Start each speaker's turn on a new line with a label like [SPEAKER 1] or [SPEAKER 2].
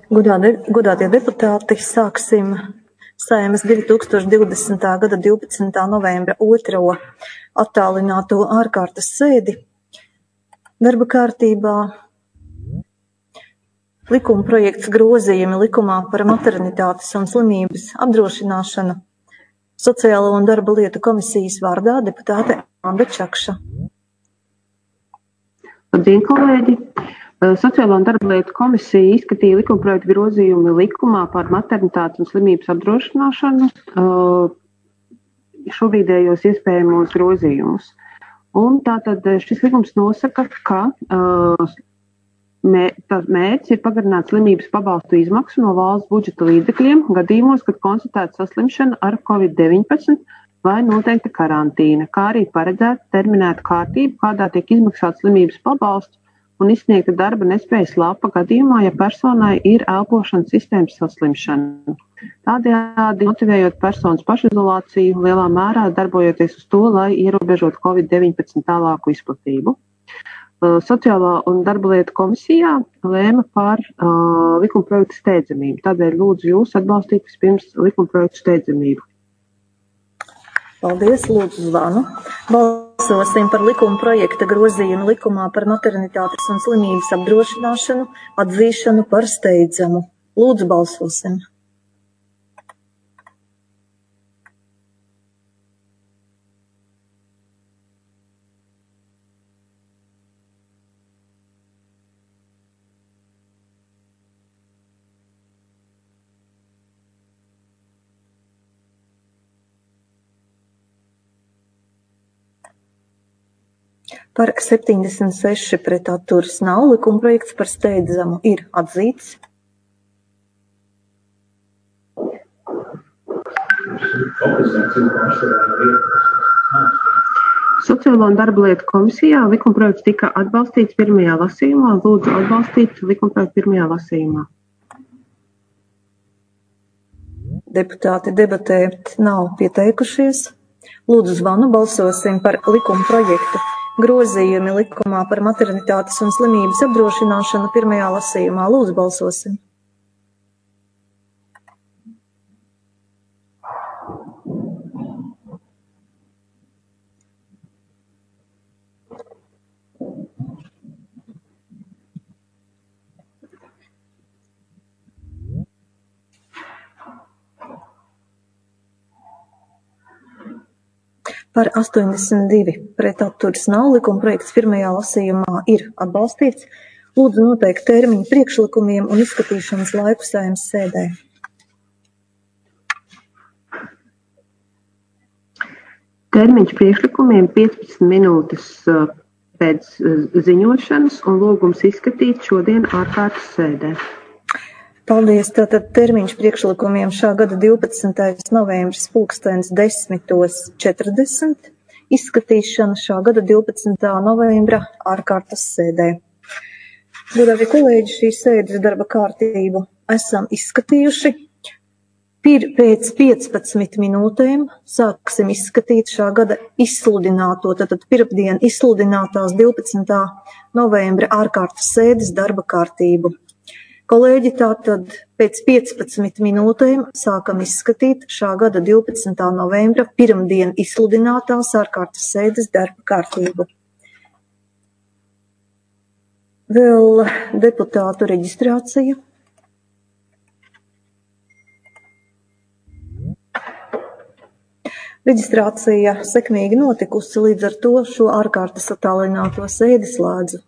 [SPEAKER 1] Godātie deputāti, sāksim Saeimas 2020. gada 12. novembra 2. attālināto ārkārtas sēdi. Darba kārtībā likuma projekts grozījumi likumā par maternitātes un slimības apdrošināšanu. Sociālo un darba lietu komisijas vārdā deputāte Anda Čakša.
[SPEAKER 2] Labdien, kolēģi! Sociālo un darba lietu komisija izskatīja likumprojektu grozījumi likumā par maternitātes un slimības apdrošināšanu, šobrīdējos iespējamos grozījumus. Un tātad šis likums nosaka, ka mērķis ir pagarināt slimības pabalstu izmaksu no valsts budžeta līdzekļiem gadījumos, kad konstatēta saslimšana ar COVID-19 vai noteikta karantīna, kā arī paredzēt terminētu kārtību, kādā tiek izmaksāts slimības pabalsts un izsniegta darba nespējas lapa gadījumā, ja personai ir elpošanas sistēmas saslimšana. Tādējādi motivējot personas pašizolāciju, lielā mērā darbojoties uz to, lai ierobežotu COVID-19 tālāku izplatību. Sociālā un darba lietu komisijā lēma par likumprojektu steidzamību. Tādēļ lūdzu jūs atbalstīt vispirms likumprojektu steidzamību.
[SPEAKER 1] Paldies, lūdzu zvanu. Balsosim par likuma projekta grozījumu likumā par maternitātes un slimības apdrošināšanu, atzīšanu par steidzamu. Lūdzu, balsosim. Par 76 pret atturas nav, likumprojekts par steidzamu ir atzīts.
[SPEAKER 2] Sociālo un darba lietu komisijā likumprojekts tika atbalstīts pirmajā lasījumā. Lūdzu atbalstīt likumprojektu pirmajā lasījumā.
[SPEAKER 1] Deputāti debatēt nav pieteikušies. Lūdzu zvanu, balsosim par likumprojektu. Grozījumi likumā par maternitātes un slimības apdrošināšanu pirmajā lasījumā. Lūdzu, balsosim. Par 82 pret atturas nav, likumprojekts pirmajā lasījumā ir atbalstīts. Lūdzu noteikt termiņu priekšlikumiem un izskatīšanas laiku Saeimas sēdē.
[SPEAKER 2] Termiņš priekšlikumiem 15 minūtes pēc ziņošanas un lūgums izskatīt šodien ārkārtas sēdē.
[SPEAKER 1] Paldies. Tātad termiņš priekšlikumiem šā gada 12. novembris 10:40. Izskatīšana šā gada 12. novembra ārkārtas sēdē. Godātie kolēģi, šīs sēdes darba kārtību esam izskatījuši. Pēc 15 minūtēm sāksim izskatīt šā gada izsludināto, tātad pirmdien izsludinātās 12. novembra ārkārtas sēdes darba kārtību. Kolēģi, tātad pēc 15 minūtēm sākam izskatīt šā gada 12. novembra pirmdien izsludinātās ārkārtas sēdes darba kārtību. Vēl deputātu reģistrācija. Reģistrācija sekmīgi notikusi, līdz ar to šo ārkārtas attālināto sēdi slēdzu.